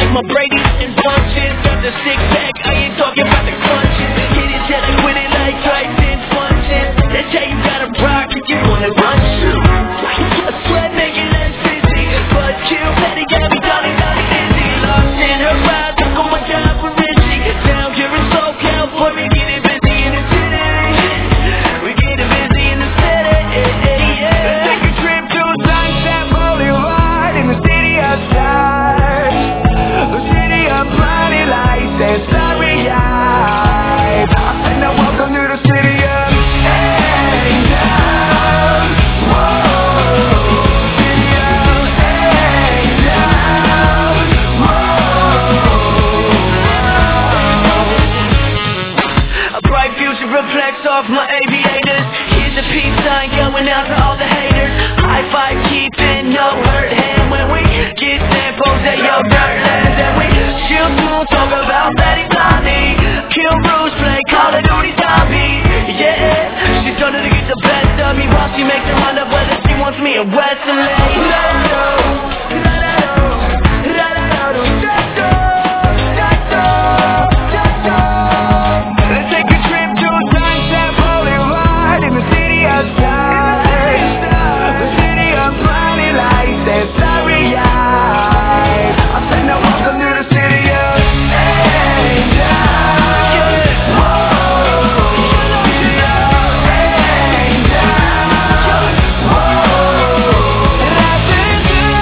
My Brady and bunches, got the six pack. I ain't talking about the crunches. Hit it till I quit it like Tyson punches. That's how you gotta rock if you wanna run shoot. I sweat making us busy, but chill, Patty got me dizzy. Lost in her eyes, took on my job for Richie. Down here in SoCal, boy, we getting busy in the city. We getting busy in the city. Let's take a trip to Sunset Boulevard in the city of stars. The city of blinding lights and starry eyes. And now welcome to the city of angels. Whoa, city of angels. Whoa. A bright future reflects off my aviators. Here's a peace sign going out to all the haters. High five, keeping no hurt hand when we get samples at your dirt lands. And we chill smooth, talk about Betty Blondie. Kill Bruce, play Call of Duty Zombie. Yeah, she's trying to get the best of me while she makes her mind up whether she wants me in Western. Let's take a trip to Sunset Boulevard in the city of stars. The city of blinding lights and starry eyes. I said now welcome to the city of angels. Whoa, city of angels. Whoa, and I said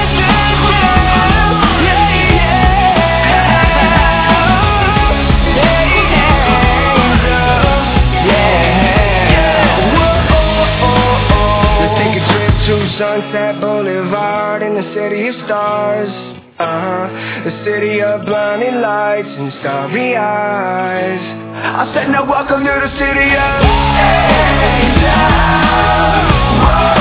let's take a trip to Sunset Boulevard in the city of stars. The city of blinding lights and starry eyes. I said now welcome to the city of angels. Whoa.